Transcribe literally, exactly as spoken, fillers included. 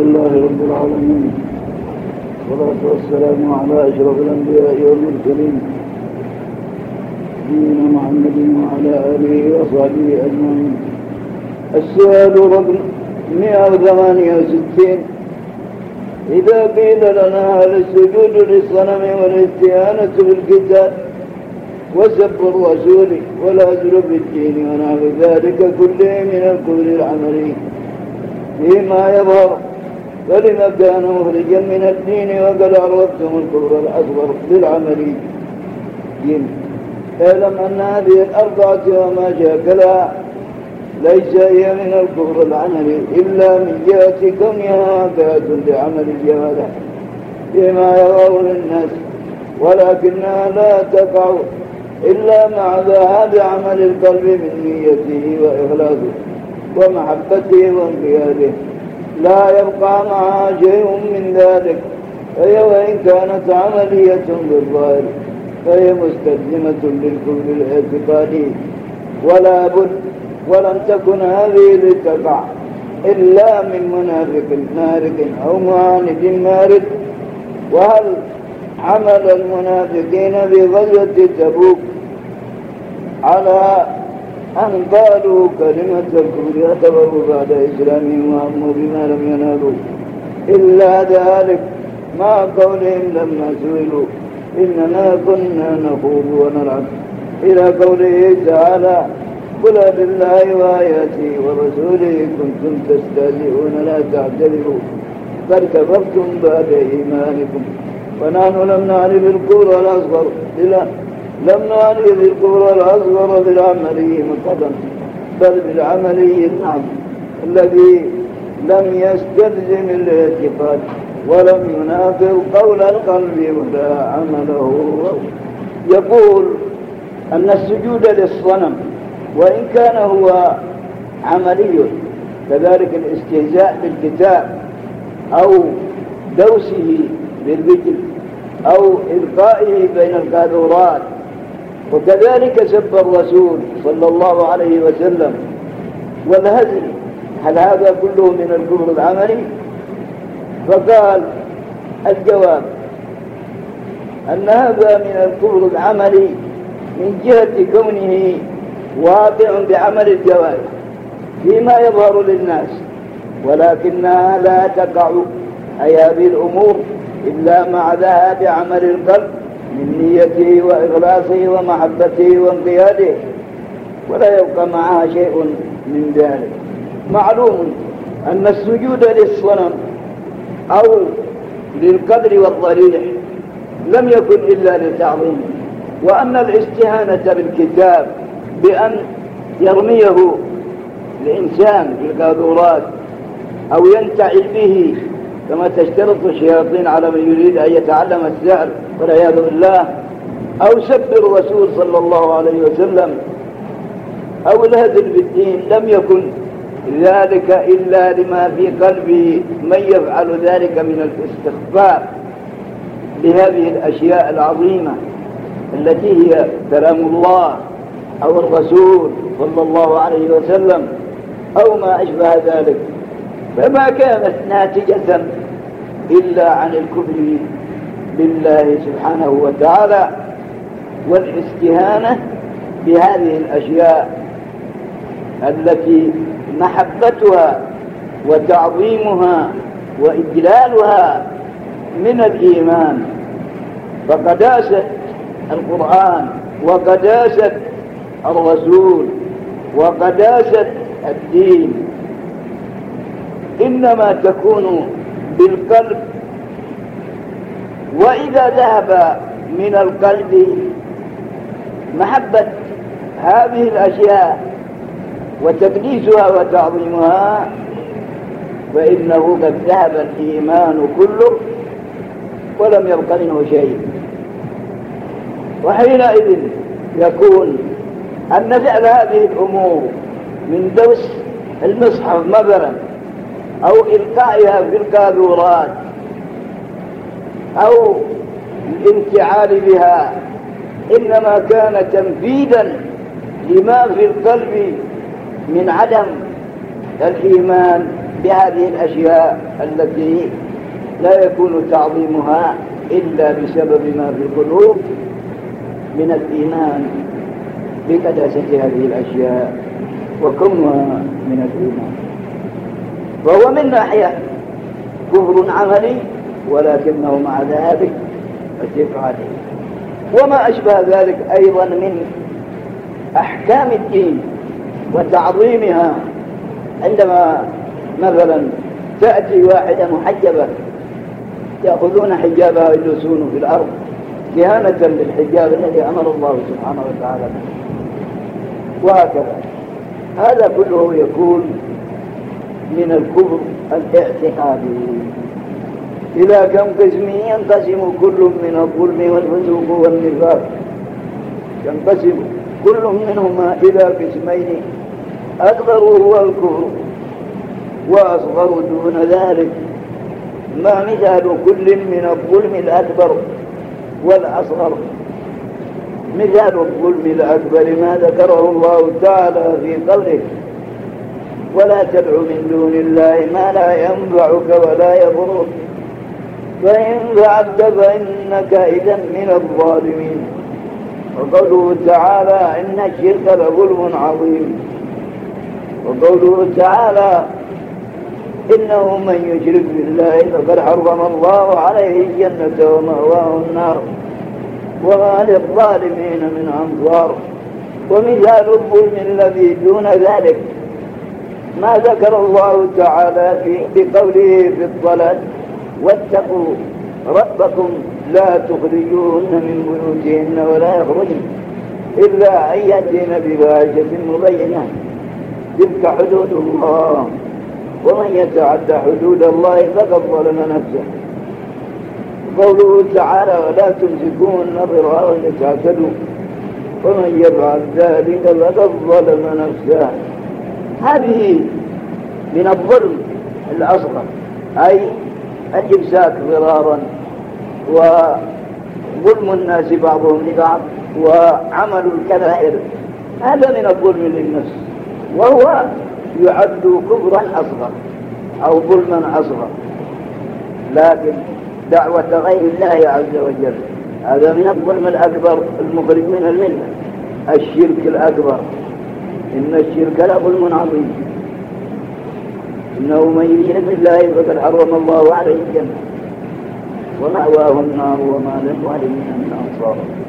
لله رب العالمين، والصلاة والسلام على أشرف الأنبياء والمرسلين نبينا محمد وعلى آله وصحبه أجمعين. السؤال رقم مئة وثمانية وستين: إذا قيل لنا هل السجود للصنم والاستهانة بالكتاب وسب الرسول والهجر بالدين ونحو ذلك كله من الكفر العملي فيما يظهر، فلما كان مخرجا من الدين وقد عرفتم الكفر الأصغر بالعملي؟ اعلم أن هذه الأربعة وما شاكلها ليس هي من الكفر العملي إلا من جهة كونها واقعة بعمل الجوارح فيما يظهر للناس، ولكنها لا تقع إلا مع ذهاب عمل القلب من نيته وإخلاصه ومحبته وانقياده، لا يبقى معها شيء من ذلك، فهي وإن كانت عملية بالظاهر فهي مستلزمة للكفر الاعتقادي ولا بد، ولن تكن هذه لتقع إلا من منافق مارق أو معاند مارد. وهل حمل المنافقين في غزوة تبوك على أن قالوا كلمة الكفر اعتبروا بعد إسلامهم وهموا بما لم ينالوا إلا ذلك، مع قولهم لما سئلوا إننا كنا نخوض ونلعب، إلى قوله تعالى: قل بالله وآياته ورسوله كنتم تستهزئون لا تعتذروا قد كفرتم بعد إيمانكم. ونحن لم نعرف الكفر الأصغر لم نعرف الكفر الأصغر بالعملي مطلقا، بل بالعملي النعم الذي لم يستلزم الاعتقاد ولم ينافر قول القلب ولا عمله. يقول أن السجود للصنم وإن كان هو عملي، كذلك الاستهزاء بالكتاب أو دوسه بالرجل أو إلقائه بين القاذورات، وكذلك سب الرسول صلى الله عليه وسلم والهزل، هل هذا كله من الكفر العملي؟ فقال الجواب أن هذا من الكفر العملي من جهة كونه واقع بعمل الجوارح فيما يظهر للناس، ولكنها لا تقع أي هذه الأمور إلا مع ذهاب عمل القلب من نيته وإخلاصه ومحبته وانقياده، ولا يبقى معها شيء من ذلك. معلوم أن السجود للصنم أو للقدر والضريح لم يكن إلا للتعظيم، وأن الاستهانة بالكتاب بأن يرميه الإنسان بالقاذورات أو ينتعل به كما تشترط الشياطين على من يريد أن يتعلم السحر والعياذ بالله، أو سب الرسول صلى الله عليه وسلم أو الهزل بالدين، لم يكن ذلك إلا لما في قلبه من يفعل ذلك من الاستخفاف بهذه الأشياء العظيمة التي هي كلام الله أو الرسول صلى الله عليه وسلم أو ما أشبه ذلك، فما كانت ناتجة إلا عن الكفر بالله سبحانه وتعالى والاستهانة بهذه الأشياء التي محبتها وتعظيمها وإجلالها من الإيمان. فقداسة القرآن وقداسة الرسول وقداسة الدين إنما تكون بالقلب، وإذا ذهب من القلب محبة هذه الأشياء وتقديسها وتعظيمها فإنه قد ذهب الإيمان كله ولم يبق منه شيء. وحينئذ يكون أن فعل هذه الأمور من دوس المصحف مثلا أو إلقائها في القاذورات أو الانتعال بها إنما كان تنفيذا لما في القلب من عدم الإيمان بهذه الأشياء التي لا يكون تعظيمها إلا بسبب ما في القلوب من الإيمان بقداسة هذه الأشياء وكونها من الإيمان. وهو من ناحية كفر عملي، ولكنه مع ذلك اعتقادي. وما أشبه ذلك أيضا من أحكام الدين وتعظيمها، عندما مثلا تأتي واحدة محجبة يأخذون حجابها ويجلسون في الأرض كهانة للحجاب الذي أمر الله سبحانه وتعالى، وهكذا. هذا كله يكون من الكفر الاعتقادي. إلى كم قسم ينقسم كل من الظلم والفسوق والنفاق؟ ينقسم كل منهما إلى قسمين، أكبر هو الكفر وأصغر دون ذلك. ما مثال كل من الظلم الأكبر والأصغر؟ مثال الظلم الأكبر ما ذكره الله تعالى في قوله: ولا تدع من دون الله ما لا ينفعك ولا يضرك فإن فعلت فإنك إذا من الظالمين. وقوله تعالى: إن الشرك لظلم عظيم. وقوله تعالى: إنه من يشرك بالله فقد حرم الله عليه الجنة ومأواه النار وما للظالمين من أنصار. ومثال الظلم الذي دون ذلك ما ذكر الله تعالى في بقوله في الصلاة: واتقوا ربكم لا تخرجوهن من بيوتهن ولا يخرجن إلا أن يأتين بفاحشة مبينة تلك حدود الله ومن يتعدى حدود الله فقد ظلم نفسه. قوله تعالى: ولا تمسكوهن ضرارا لتعتدوا ومن يفعل ذلك فقد ظلم نفسه. هذه من الظلم الأصغر، أي الإمساك ضرارا وظلم الناس بعضهم لبعض وعمل الكبائر، هذا من الظلم للنفس، وهو يعد كفرا أصغر أو ظلما أصغر. لكن دعوة غير الله عز وجل هذا من الظلم الأكبر المخرج من الملة، الشرك الأكبر. إن الشرك لظلم عظيم. إنه من يشرك بالله فقد حرم الله عليه الجنة ومأواه النار وما للظالمين من أنصار.